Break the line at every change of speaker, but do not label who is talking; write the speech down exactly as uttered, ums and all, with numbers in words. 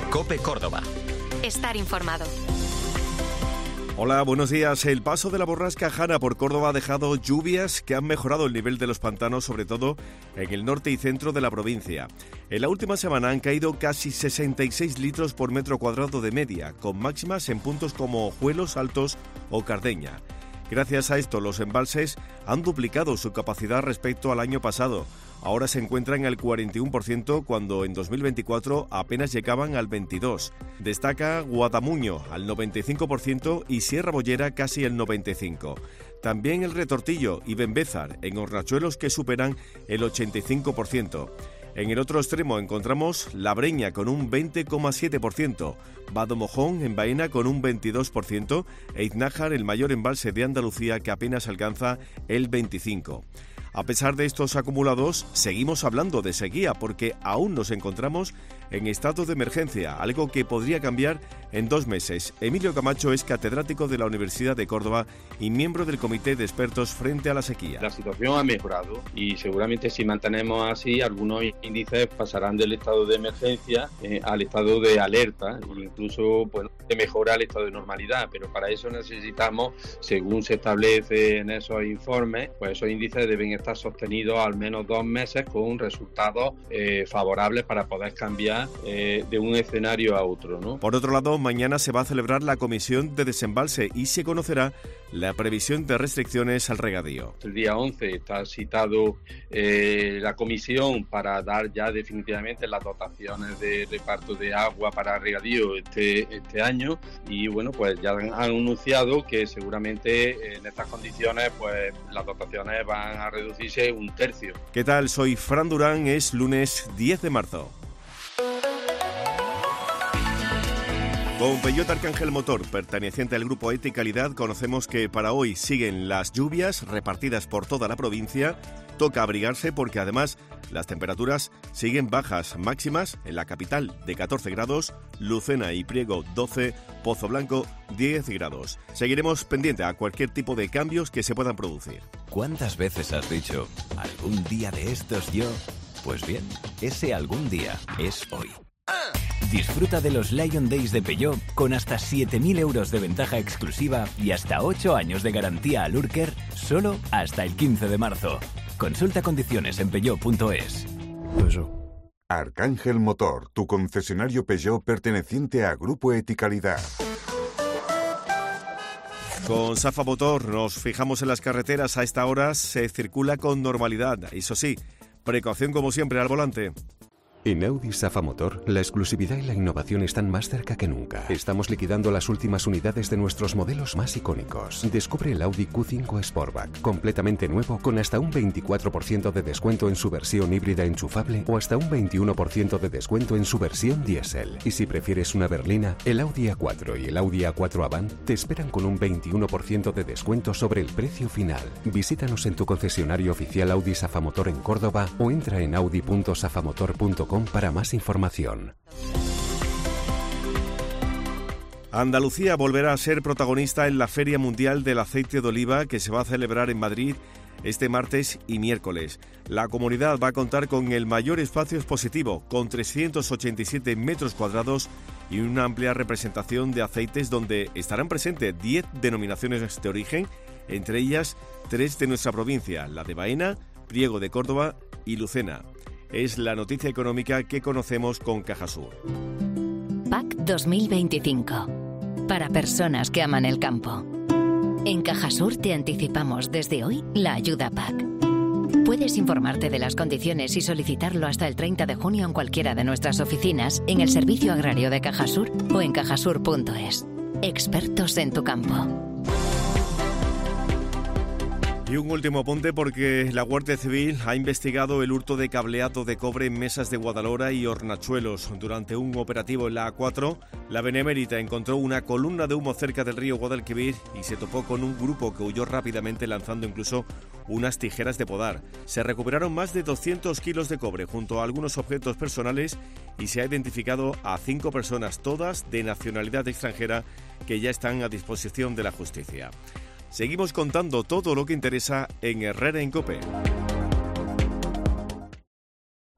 COPE Córdoba.
Estar informado.
Hola, buenos días. El paso de la borrasca Hanna por Córdoba ha dejado lluvias que han mejorado el nivel de los pantanos, sobre todo en el norte y centro de la provincia. En la última semana han caído casi sesenta y seis litros por metro cuadrado de media, con máximas en puntos como Ojuelos, Altos o Cardeña. Gracias a esto, los embalses han duplicado su capacidad respecto al año pasado. Ahora se encuentran al cuarenta y uno por ciento cuando en dos mil veinticuatro apenas llegaban al veintidós por ciento. Destaca Guadamuño al noventa y cinco por ciento y Sierra Bollera casi el noventa y cinco por ciento. También El Retortillo y Benbézar en Hornachuelos que superan el ochenta y cinco por ciento. En el otro extremo encontramos La Breña con un veinte coma siete por ciento, Vado Mojón en Baena con un veintidós por ciento e Iznájar, el mayor embalse de Andalucía, que apenas alcanza el veinticinco por ciento. A pesar de estos acumulados, seguimos hablando de sequía porque aún nos encontramos en estado de emergencia, algo que podría cambiar en dos meses. Emilio Camacho es catedrático de la Universidad de Córdoba y miembro del Comité de Expertos frente a la sequía.
La situación ha mejorado y seguramente si mantenemos así, algunos índices pasarán del estado de emergencia eh, al estado de alerta e incluso bueno, de mejora al estado de normalidad, pero para eso necesitamos, según se establece en esos informes, pues esos índices deben estar sostenidos al menos dos meses con resultados eh, favorables para poder cambiar eh, de un escenario a otro, ¿no?
Por otro lado, mañana se va a celebrar la Comisión de Desembalse y se conocerá la previsión de restricciones al regadío.
El día once está citado eh, la comisión para dar ya definitivamente las dotaciones de reparto de agua para regadío este, este año y bueno, pues ya han anunciado que seguramente en estas condiciones pues las dotaciones van a reducirse un tercio.
¿Qué tal? Soy Fran Durán, es lunes diez de marzo. Con Peugeot Arcángel Motor, perteneciente al grupo E T I Calidad, conocemos que para hoy siguen las lluvias repartidas por toda la provincia. Toca abrigarse porque además las temperaturas siguen bajas, máximas en la capital de catorce grados, Lucena y Priego doce, Pozo Blanco diez grados. Seguiremos pendiente a cualquier tipo de cambios que se puedan producir.
¿Cuántas veces has dicho, algún día de estos yo? Pues bien, ese algún día es hoy. Disfruta de los Lion Days de Peugeot con hasta siete mil euros de ventaja exclusiva y hasta ocho años de garantía al Urker solo hasta el quince de marzo. Consulta condiciones en peugeot punto es.
Arcángel Motor, tu concesionario Peugeot perteneciente a Grupo E T I Calidad.
Con Safa Motor nos fijamos en las carreteras. A esta hora se circula con normalidad. Eso sí, precaución como siempre al volante.
En Audi Safa Motor, la exclusividad y la innovación están más cerca que nunca. Estamos liquidando las últimas unidades de nuestros modelos más icónicos. Descubre el Audi Q cinco Sportback, completamente nuevo, con hasta un veinticuatro por ciento de descuento en su versión híbrida enchufable o hasta un veintiuno por ciento de descuento en su versión diésel. Y si prefieres una berlina, el Audi A cuatro y el Audi A cuatro Avant te esperan con un veintiuno por ciento de descuento sobre el precio final. Visítanos en tu concesionario oficial Audi Safa Motor en Córdoba o entra en audi punto safamotor punto com para más información.
Andalucía volverá a ser protagonista en la Feria Mundial del Aceite de Oliva que se va a celebrar en Madrid este martes y miércoles. La comunidad va a contar con el mayor espacio expositivo, con trescientos ochenta y siete metros cuadrados y una amplia representación de aceites donde estarán presentes diez denominaciones de origen, entre ellas tres de nuestra provincia, la de Baena, Priego de Córdoba y Lucena. Es la noticia económica que conocemos con Cajasur.
P A C dos mil veinticinco. Para personas que aman el campo. En Cajasur te anticipamos desde hoy la ayuda P A C. Puedes informarte de las condiciones y solicitarlo hasta el treinta de junio en cualquiera de nuestras oficinas, en el Servicio Agrario de Cajasur o en cajasur punto es. Expertos en tu campo.
Y un último apunte porque la Guardia Civil ha investigado el hurto de cableado de cobre en mesas de Guadalhora y Hornachuelos. Durante un operativo en la A cuatro, la Benemérita encontró una columna de humo cerca del río Guadalquivir y se topó con un grupo que huyó rápidamente lanzando incluso unas tijeras de podar. Se recuperaron más de doscientos kilos de cobre junto a algunos objetos personales y se ha identificado a cinco personas, todas de nacionalidad extranjera, que ya están a disposición de la justicia. Seguimos contando todo lo que interesa en Herrera en COPE.